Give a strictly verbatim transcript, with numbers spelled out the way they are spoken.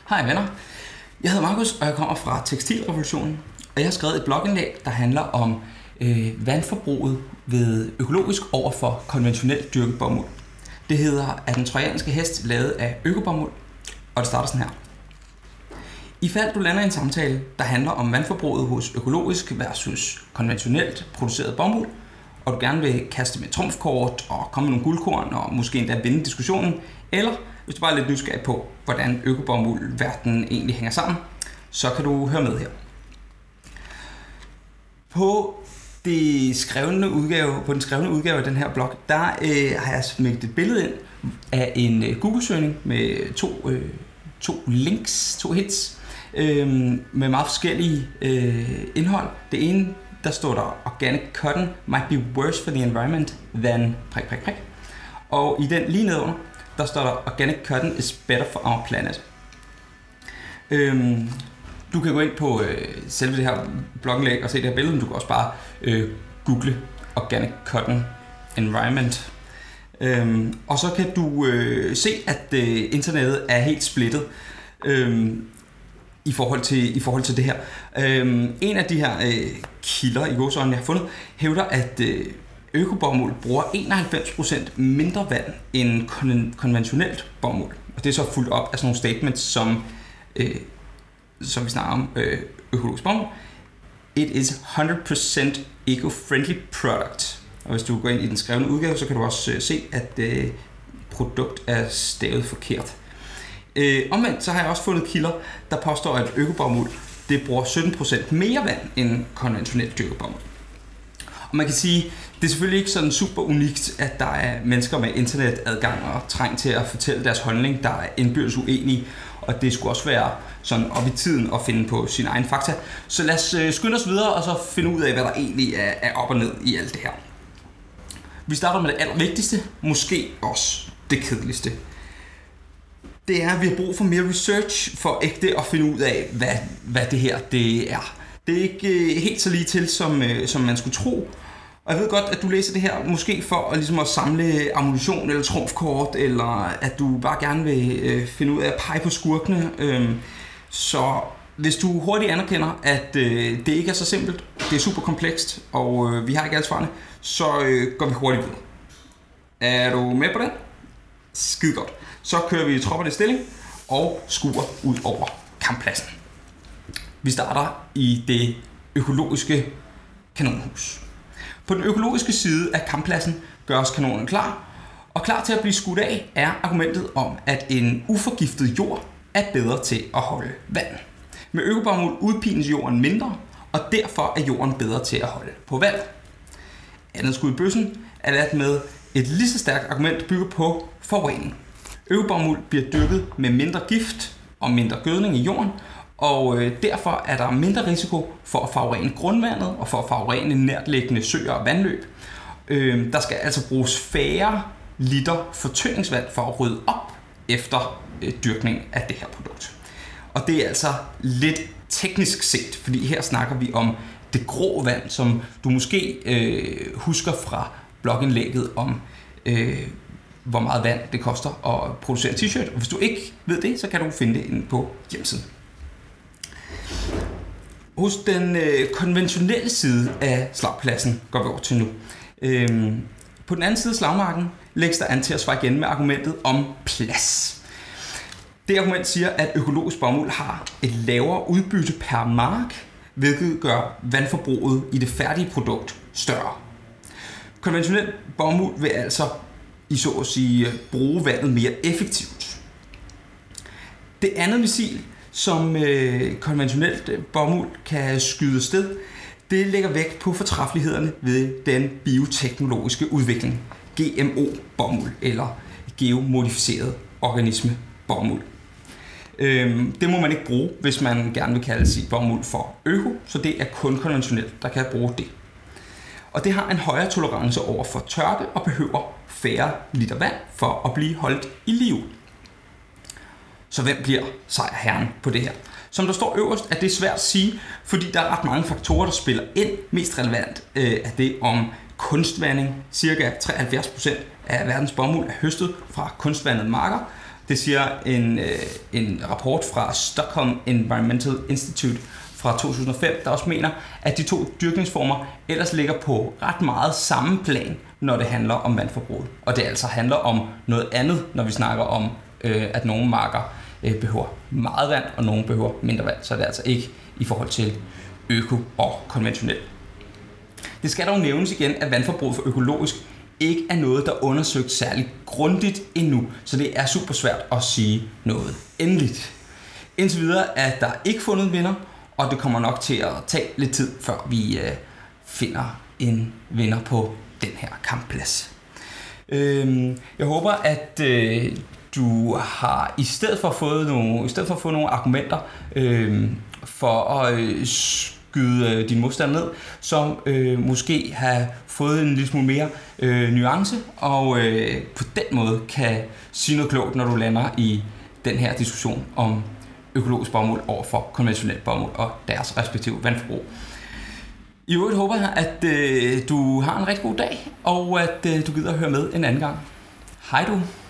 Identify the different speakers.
Speaker 1: Hej venner, jeg hedder Markus, og jeg kommer fra Tekstilrevolutionen, og jeg har skrevet et blogindlæg, der handler om øh, vandforbruget ved økologisk over for konventionelt dyrket bomuld. Det hedder "Er den trojanske hest lavet af økobomuld?" og det starter sådan her. I fald du lander i en samtale, der handler om vandforbruget hos økologisk versus konventionelt produceret bomuld, og du gerne vil kaste med trumfkort og komme med nogle guldkorn og måske endda vinde diskussionen, eller hvis du bare er lidt nysgerrig på, hvordan økobomuld-verdenen egentlig hænger sammen, så kan du høre med her. På, det skrevne udgave, på den skrevne udgave af den her blog, der øh, har jeg smækket et billede ind af en øh, Google-søgning med to, øh, to links, to hits, øh, med meget forskellige øh, indhold. Det ene, der står der "Organic cotton might be worse for the environment than prik, prik, prik." Og i den lige nedenunder, der står der "Organic cotton is better for our planet." Øhm, du kan gå ind på øh, selve det her blogindlæg og se det her billede, men du kan også bare øh, google "Organic cotton environment". Øhm, og så kan du øh, se, at øh, internettet er helt splittet øh, i forhold til i forhold til det her. Øh, en af de her øh, kilder i gåseøjne, jeg har fundet, hævder, at øh, økobomuld bruger enoghalvfems procent mindre vand end kon- konventionelt bomuld. Og det er så fuldt op af sådan nogle statements, som, øh, som vi snakker om øh, økologisk bomuld. "It is hundrede procent eco-friendly product." Og hvis du går ind i den skrevne udgave, så kan du også øh, se, at øh, produkt er stavet forkert. Øh, omvendt så har jeg også fundet kilder, der påstår, at økobomuld det bruger sytten procent mere vand end konventionelt dyrket bomuld. Og man kan sige, det er selvfølgelig ikke sådan super unikt, at der er mennesker med internetadgang og træng til at fortælle deres holdning, der er indbyrdes uenige, og det skulle også være sådan op i tiden at finde på sine egne fakta. Så lad os øh, skynde os videre og så finde ud af, hvad der egentlig er, er op og ned i alt det her. Vi starter med det allervigtigste, måske også det kedeligste. Det er, at vi har brug for mere research for ægte at finde ud af, hvad, hvad det her det er. Det er ikke øh, helt så lige til, som, øh, som man skulle tro. Og jeg ved godt, at du læser det her måske for at, ligesom at samle ammunition eller trumfkort, eller at du bare gerne vil øh, finde ud af at pege på skurkene. Øh, så hvis du hurtigt anerkender, at øh, det ikke er så simpelt, det er super komplekst, og øh, vi har ikke alle svarene, så øh, går vi hurtigt videre. Er du med på det? Skide godt. Så kører vi tropperne i stilling og skuer ud over kamppladsen. Vi starter i det økologiske kanonhus. På den økologiske side af kamppladsen gøres kanonen klar, og klar til at blive skudt af er argumentet om, at en uforgiftet jord er bedre til at holde vand. Med økobomuld udpines jorden mindre, og derfor er jorden bedre til at holde på vand. Andet skud i bøssen er ladt med et lige så stærkt argument bygger på forurening. Økobomuld bliver dyrket med mindre gift og mindre gødning i jorden, og øh, derfor er der mindre risiko for at forurene grundvandet og for at forurene nærtliggende søer og vandløb. Øh, der skal altså bruges færre liter fortyndingsvand for at rydde op efter øh, dyrkning af det her produkt. Og det er altså lidt teknisk set, fordi her snakker vi om det grå vand, som du måske øh, husker fra blogindlægget om øh, hvor meget vand det koster at producere en t-shirt. Og hvis du ikke ved det, så kan du finde det inde på hjemmesiden. Hos den øh, konventionelle side af slagpladsen går vi over til nu. Øhm, på den anden side af slagmarken lægges der an til at svare igen med argumentet om plads. Det argument siger, at økologisk bomuld har et lavere udbytte per mark, hvilket gør vandforbruget i det færdige produkt større. Konventionel bomuld vil altså i så at sige bruge vandet mere effektivt. Det andet missil, som øh, konventionelt bomuld kan skyde sted, det lægger vægt på fortræffelighederne ved den bioteknologiske udvikling, G M O-bomuld eller geomodificeret organisme bomuld. Øhm, det må man ikke bruge, hvis man gerne vil kalde sit bomuld for øko, så det er kun konventionelt, der kan bruge det. Og det har en højere tolerance over for tørke og behøver færre liter vand for at blive holdt i live. Så hvem bliver sejrherren på det her? Som der står øverst, er det svært at sige, fordi der er ret mange faktorer, der spiller ind. Mest relevant øh, er det om kunstvanding. Cirka treoghalvfjerds procent af verdens bomuld er høstet fra kunstvandede marker, Det siger en, øh, en rapport fra Stockholm Environmental Institute fra to tusind og fem, der også mener, at de to dyrkningsformer ellers ligger på ret meget samme plan, når det handler om vandforbruget. Og det altså handler om noget andet, når vi snakker om, øh, at nogle marker øh, behøver meget vand, og nogle behøver mindre vand. Så er det altså ikke i forhold til øko og konventionelt. Det skal dog nævnes igen, at vandforbruget for økologisk ikke er noget, der er undersøgt særligt grundigt endnu, så det er super svært at sige noget endeligt. Indtil videre er der ikke fundet vinder, og det kommer nok til at tage lidt tid, før vi øh, finder en vinder på den her kampplads. Øh, jeg håber, at øh, du har i stedet for fået nogle, i stedet for at få nogle argumenter øh, for at øh, skyde din modstand ned, som øh, måske har fået en lille smule mere øh, nuance, og øh, på den måde kan sige noget klogt, når du lander i den her diskussion om økologisk bomuld over for konventionelt bomuld og deres respektive vandforbrug. I øvrigt håber jeg, at øh, du har en rigtig god dag, og at øh, du gider at høre med en anden gang. Hej du!